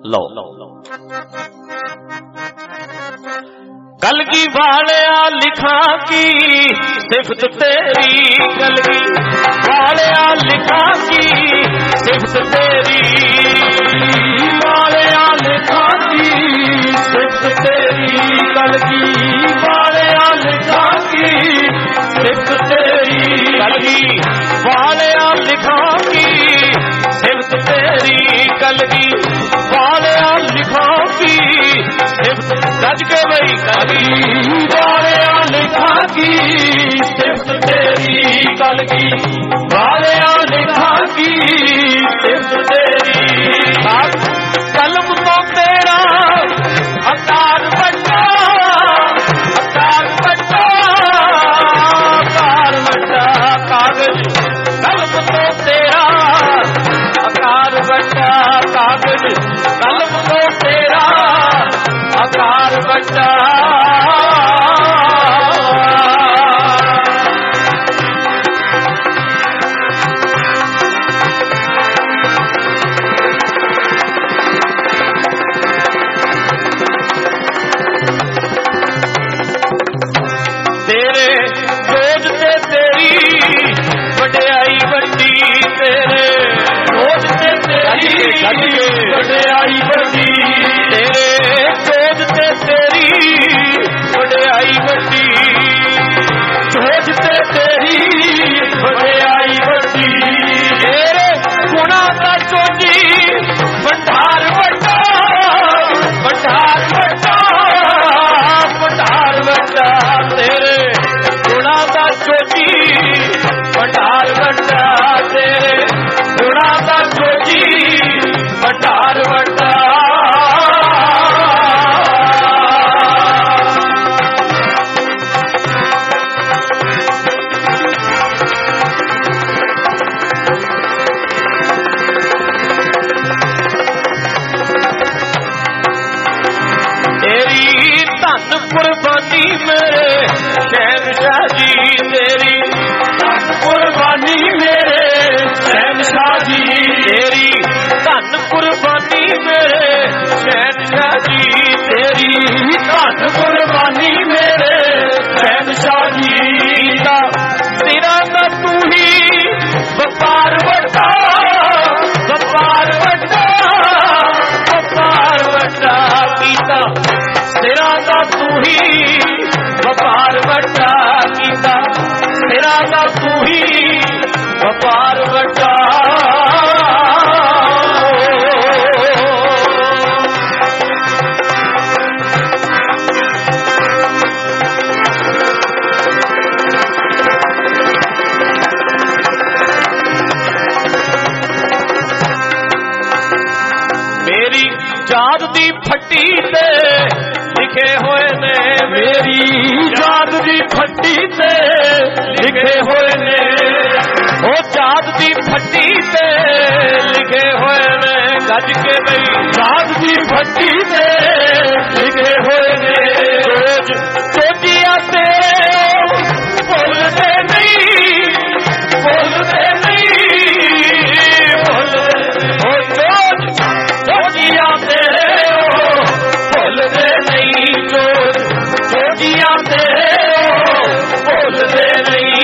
लो कलगी वालिया लिखा की सिफत तेरी, कलगी वालिया लिखा की सिफत तेरी, वालिया लिखा की सिफत तेरी, कलगी वालिया लिखा की सिफत तेरी, कलगी वालिया लिखा की सिफत तेरी, कलगी वालिया लिखा की सिफत। गज के भाई कलगी वालिया लिखा की सिफत तेरी, कलगी वालिया लिखा की सिफत तेरी। कलम तो तेरा आकार बड़ा, आकार बड़ा, आकार बड़ा कागज, कलम तो तेरा आकार बड़ा कागज, कलम तो तेरा आकार बड़ा। तेरे खोज ते तेरी वड्याई वड्डी, तेरे खोज ते तेरी वड्याई वड्डी, तेरे खोज ते तेरी वड्याई वड्डी, खोज ते तेरी वड्याई वड्डी। तेरे गुणा दा चोजी भंडार वड्डा, भंडार वड्डा, भंडार वड्डा, तेरे गुणा दा चोजी भंडार वड्डा, तेरे गुणा दा चोजी भंडार वड्डा। तेरी धन कुर्बानी मेरे शहनशाह जी, तेरी धन कुर्बानी मेरे शहनशाह जी, तेरी धन कुर्बानी मेरे शहनशाह जी, तेरी धन कुर्बानी मेरे शहनशाह जी। तेरा दा तू ही व्यापार वड्डा, व्यापार वड्डा, व्यापार वड्डा कीता, तेरा दा तू ही व्यापार वड्डा कीता, तेरा दा तू ही व्यापार वड्डा। मेरी जात दी फट्टी ते लिखे होए ने, मेरी जात दी फट्टी ते लिखे होए ने, ओ जात दी फट्टी ते लिखे होए ने। गज के भाई जात दी फट्टी ते लिखे होए ने। रोज चोटिया तेरे बोलते नहीं, बोलते नहीं, बोलते ओ रोज चोटिया तेरे बोलते नहीं, चोटिया तेरे बोलते नहीं।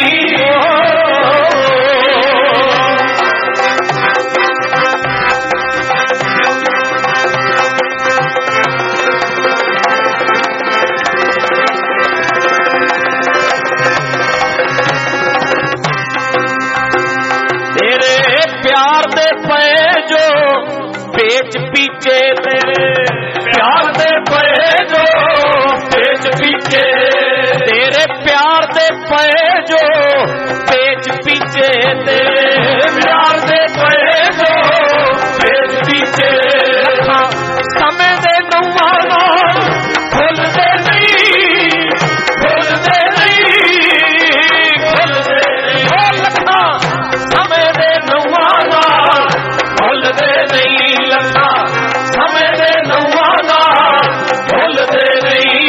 तेरे प्यार दे पे जो पेच पीछे, तेरे प्यार दे पे जो पेच पीछे, तेरे प्यार दे पे जो पेच पीछे, तेरे प्यार दे पे जो पेच पीछे। समय दे नौवाना खुलते नहीं, खुलते नहीं, खुलते नहीं, लखा समय दे नौवाना खुलते नहीं, लखा समय दे नौवाना खुलते नहीं।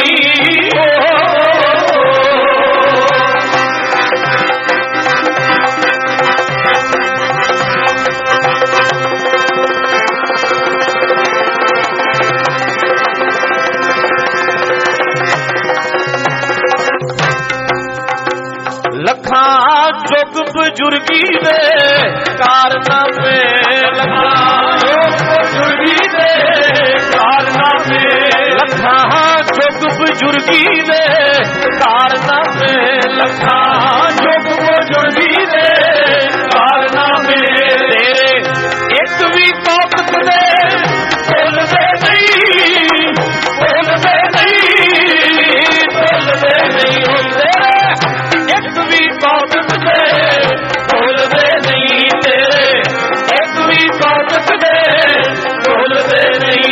ਬਜ਼ੁਰਗੀ ਦੇ ਕਾਰਨਾਮੇ ਲੱਖਾਂ ਯੁੱਗ ਬਜ਼ੁਰਗੀ ਦੇ ਕਾਰਨਾਮੇ ਲੱਖਾਂ ਯੁੱਗ ਬਜ਼ੁਰਗੀ ਦੇ ਕਾਰਨਾਮੇ ਲੱਖਾਂ ਯੁੱਗ ਬਜ਼ੁਰਗੀ ਦੇ ਕਾਰਨਾਮੇ ਤੇਰੇ ਇੱਕ ਵੀ ਕੌਤਕ ਦੇ ਭੁੱਲਦੇ ਨਹੀਂ ਭੁੱਲਦੇ ਨਹੀਂ ਭੁੱਲਦੇ ਨਹੀਂ ਹੁੰਦੇ ਇੱਕ ਵੀ ਕੌਤਕ ਦੇ ਭੁੱਲਦੇ ਨਹੀਂ ਤੇਰੇ ਇੱਕ ਵੀ ਕੌਤਕ ਦੇ ਭੁੱਲਦੇ ਨਹੀਂ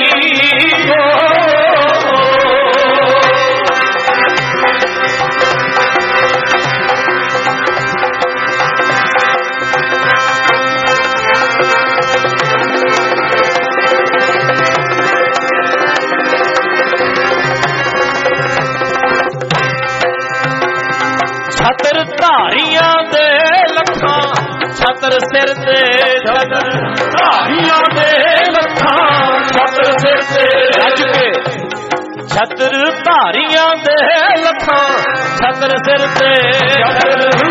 ਛਤਰ ਧਾਰੀਆਂ ਦੇ ਲੱਖਾਂ ਛਤਰ ਸਿਰ ਤੇ ਛਤਰ ਧਾਰੀਆਂ ਦੇ ਲੱਖਾਂ ਛਤਰ ਸਿਰ ਤੇ ਰੱਜ ਕੇ ਛਤਰ ਧਾਰੀਆਂ ਦੇ ਲੱਖਾਂ ਛਤਰ ਸਿਰ ਤੇ ਛਤਰ